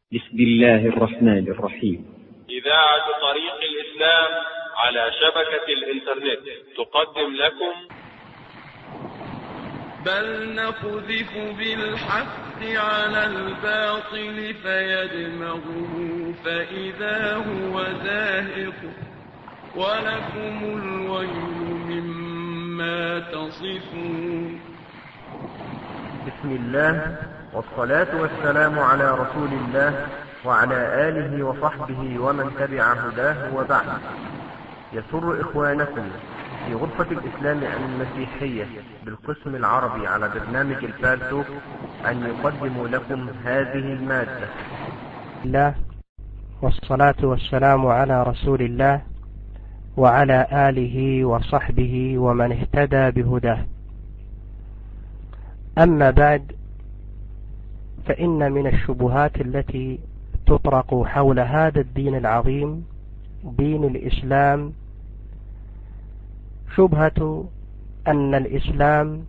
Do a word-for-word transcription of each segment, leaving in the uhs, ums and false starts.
بسم الله الرحمن الرحيم. إذاعة طريق الإسلام على شبكة الإنترنت تقدم لكم بل نقذف بالحق على الباطل فيدمغه فإذا هو زاهق ولكم الويل مما تصفون. بسم الله والصلاة والسلام على رسول الله وعلى آله وصحبه ومن تبع هداه وبعد. يسر إخوانكم في غرفة الإسلام المسيحية بالقسم العربي على برنامج الفالتو أن يقدموا لكم هذه المادة. الله والصلاة والسلام على رسول الله وعلى آله وصحبه ومن اهتدى بهداه. أما بعد، فإن من الشبهات التي تطرق حول هذا الدين العظيم دين الإسلام شبهة أن الإسلام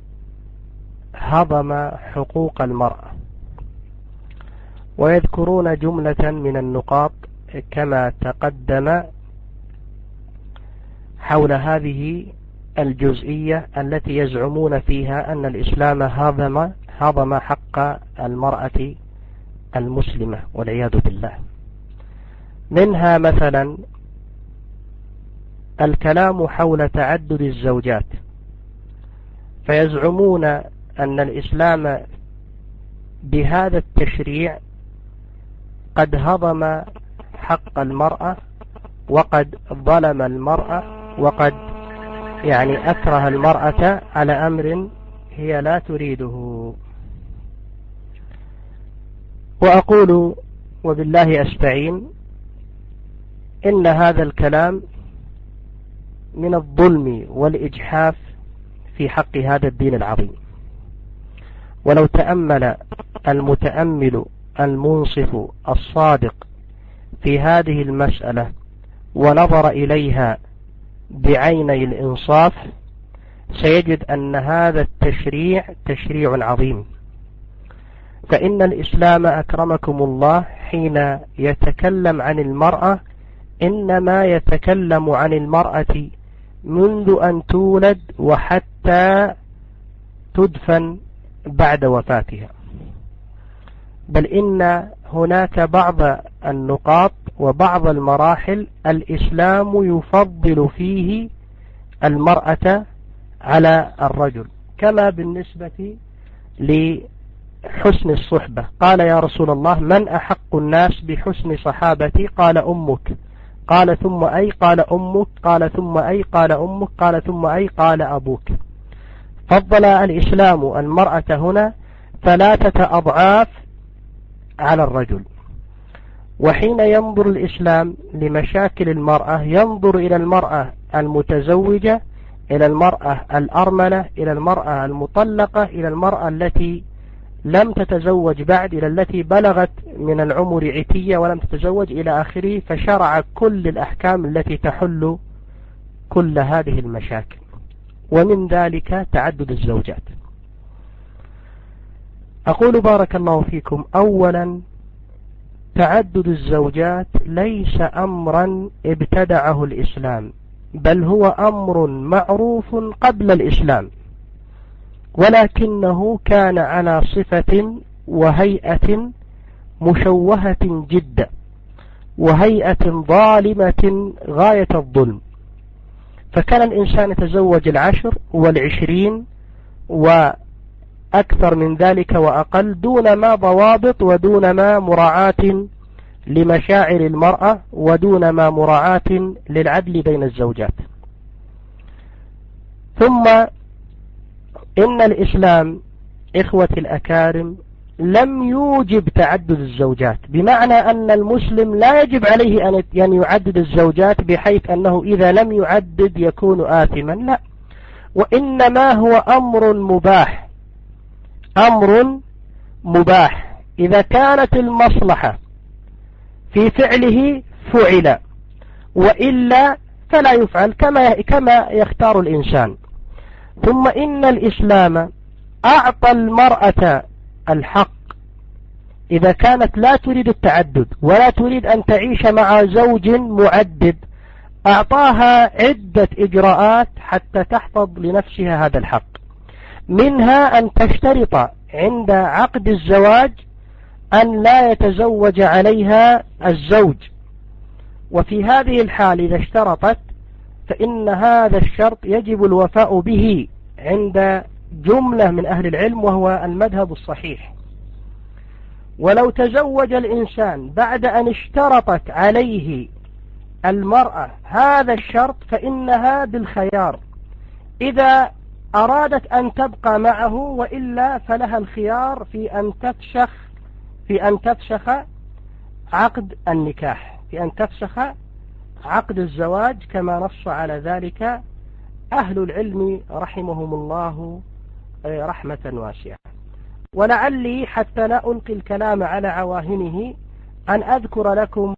هضم حقوق المرأة، ويذكرون جملة من النقاط كما تقدم حول هذه الجزئية التي يزعمون فيها أن الإسلام هضم هضم حق المرأة المسلمة والعياذ بالله. منها مثلا الكلام حول تعدد الزوجات، فيزعمون أن الإسلام بهذا التشريع قد هضم حق المرأة وقد ظلم المرأة وقد يعني أكره المرأة على أمر هي لا تريده. وأقول وبالله أستعين إن هذا الكلام من الظلم والإجحاف في حق هذا الدين العظيم. ولو تأمل المتأمل المنصف الصادق في هذه المسألة ونظر إليها بعيني الإنصاف سيجد أن هذا التشريع تشريع عظيم. فإن الإسلام أكرمكم الله حين يتكلم عن المرأة إنما يتكلم عن المرأة منذ أن تولد وحتى تدفن بعد وفاتها، بل إن هناك بعض النقاط وبعض المراحل الإسلام يفضل فيه المرأة على الرجل، كما بالنسبة لحسن الصحبة. قال يا رسول الله من أحق الناس بحسن صحابتي؟ قال أمك. قال ثم أي؟ قال أمك. قال ثم أي؟ قال أمك. قال ثم أي؟ قال أبوك. فضل الإسلام المرأة هنا ثلاثة أضعاف على الرجل. وحين ينظر الإسلام لمشاكل المرأة ينظر إلى المرأة المتزوجة، إلى المرأة الأرملة، إلى المرأة المطلقة، إلى المرأة التي لم تتزوج بعد، إلى التي بلغت من العمر عتية ولم تتزوج إلى آخره، فشرع كل الأحكام التي تحل كل هذه المشاكل، ومن ذلك تعدد الزوجات. أقول بارك الله فيكم، أولا تعدد الزوجات ليس أمرا ابتدعه الإسلام، بل هو أمر معروف قبل الإسلام، ولكنه كان على صفة وهيئة مشوهة جدا، وهيئة ظالمة غاية الظلم. فكان الإنسان يتزوج العشر والعشرين وأكثر من ذلك وأقل دون ما ضوابط ودون ما مراعاة لمشاعر المرأة ودون ما مراعاة للعدل بين الزوجات. ثم إن الإسلام إخوة الأكارم لم يوجب تعدد الزوجات، بمعنى أن المسلم لا يجب عليه أن يعدد الزوجات بحيث أنه إذا لم يعدد يكون آثما، لا، وإنما هو أمر مباح. أمر مباح إذا كانت المصلحة في فعله فعل، وإلا فلا يفعل كما كما يختار الإنسان. ثم إن الإسلام أعطى المرأة الحق إذا كانت لا تريد التعدد ولا تريد أن تعيش مع زوج معدد، أعطاها عدة إجراءات حتى تحفظ لنفسها هذا الحق، منها أن تشترط عند عقد الزواج أن لا يتزوج عليها الزوج، وفي هذه الحال إذا اشترطت فإن هذا الشرط يجب الوفاء به عند جملة من أهل العلم وهو المذهب الصحيح. ولو تزوج الإنسان بعد أن اشترطت عليه المرأة هذا الشرط فإنها بالخيار، إذا أرادت أن تبقى معه، وإلا فلها الخيار في أن تفسخ في أن تفسخ عقد النكاح، في أن تفسخ عقد الزواج، كما نص على ذلك أهل العلم رحمهم الله رحمة واسعة. ولعلي حتى لا ألقي الكلام على عواهنه أن أذكر لكم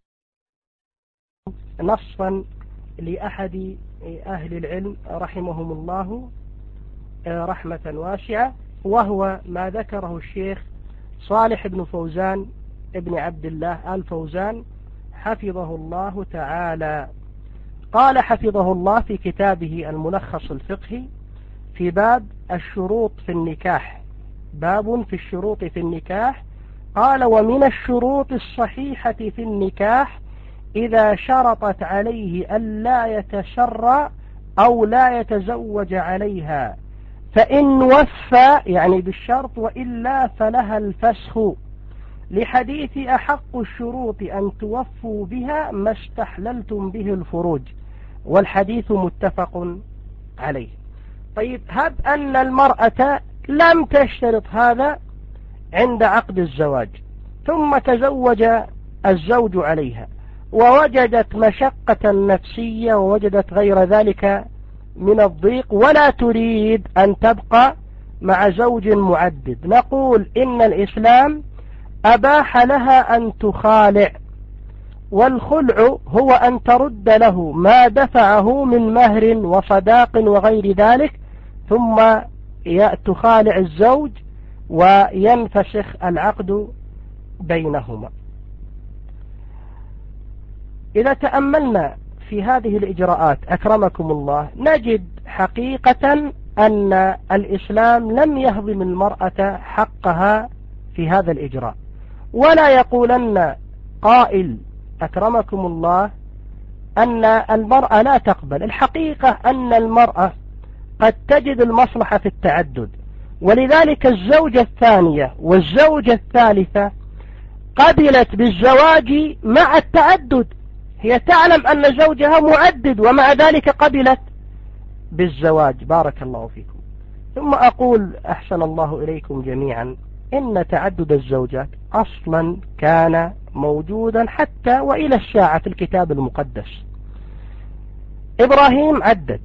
نصا لأحد أهل العلم رحمهم الله رحمة واسعة، وهو ما ذكره الشيخ صالح بن فوزان ابن عبد الله آل فوزان حفظه الله تعالى. قال حفظه الله في كتابه الملخص الفقهي في باب الشروط في النكاح، باب في الشروط في النكاح، قال: ومن الشروط الصحيحة في النكاح إذا شرطت عليه ألا يتسرى أو لا يتزوج عليها، فإن وفى يعني بالشرط وإلا فلها الفسخ، لحديث أحق الشروط أن توفوا بها ما استحللتم به الفروج، والحديث متفق عليه. طيب، هب أن المرأة لم تشترط هذا عند عقد الزواج، ثم تزوج الزوج عليها ووجدت مشقة نفسية ووجدت غير ذلك من الضيق ولا تريد أن تبقى مع زوج معدد، نقول إن الإسلام أباح لها أن تخالع، والخلع هو أن ترد له ما دفعه من مهر وصداق وغير ذلك، ثم تخالع الزوج وينفسخ العقد بينهما. إذا تأملنا في هذه الإجراءات أكرمكم الله نجد حقيقة أن الإسلام لم يهضم المرأة حقها في هذا الإجراء، ولا يقولن قائل أكرمكم الله أن المرأة لا تقبل. الحقيقة أن المرأة قد تجد المصلحة في التعدد، ولذلك الزوجة الثانية والزوجة الثالثة قبلت بالزواج مع التعدد، هي تعلم أن زوجها معدد ومع ذلك قبلت بالزواج. بارك الله فيكم. ثم أقول أحسن الله إليكم جميعا إن تعدد الزوجات أصلا كان موجودا حتى وإلى الساعة في الكتاب المقدس. إبراهيم عدد،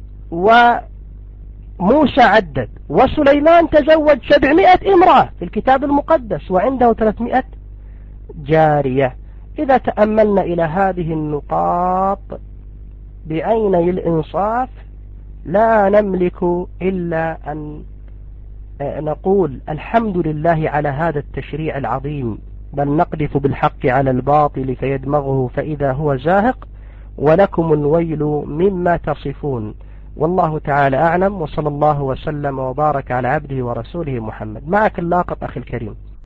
وموسى عدد، وسليمان تزوج سبعمائة امرأة في الكتاب المقدس وعنده ثلاثمائة جارية. إذا تأملنا إلى هذه النقاط بعيني الإنصاف لا نملك إلا أن نقول الحمد لله على هذا التشريع العظيم، بل نقذف بالحق على الباطل فيدمغه فإذا هو زاهق، ولكم الويل مما تصفون. والله تعالى أعلم، وصلى الله وسلم وبارك على عبده ورسوله محمد. معك اللاقط أخي الكريم.